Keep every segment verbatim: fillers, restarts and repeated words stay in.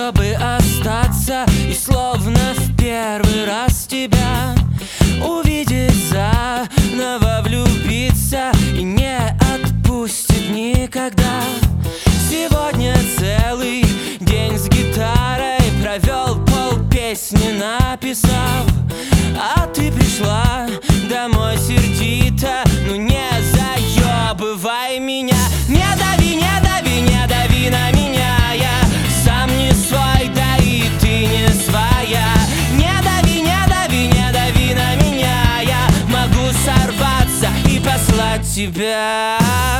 чтобы остаться и словно в первый раз тебя увидеть, заново влюбиться и не отпустит никогда. Сегодня целый день с гитарой провел, пол песни написав, а ты пришла домой сердито. Ну не заебывай меня, не дави, не дави, не дави на меня. Я сам не свой, да и ты не своя. Не дави, не дави, не дави на меня. Я могу сорваться и послать тебя.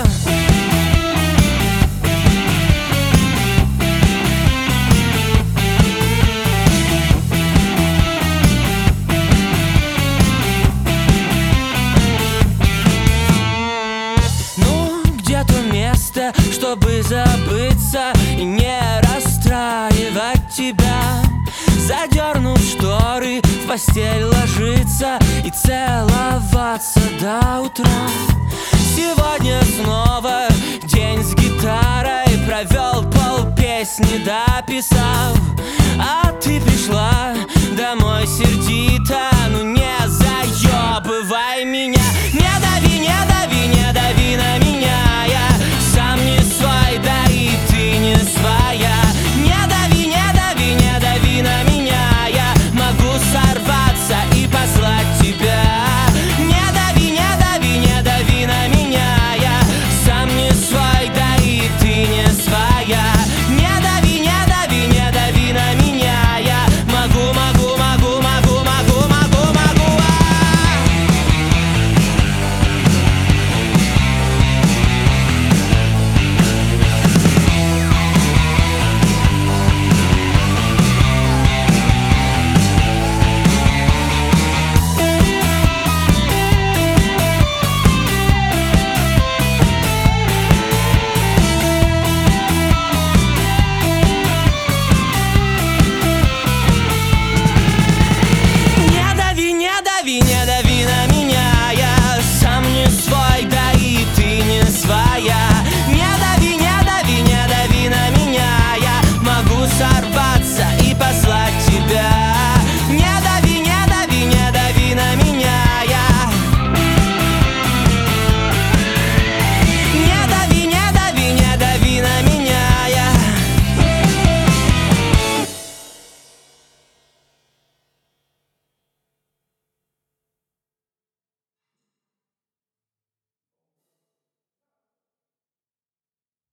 Чтобы забыться и не расстраивать тебя, задернув шторы, в постель ложиться и целоваться до утра. Сегодня снова день с гитарой провел, пол песни дописав, а ты пришла домой сердито.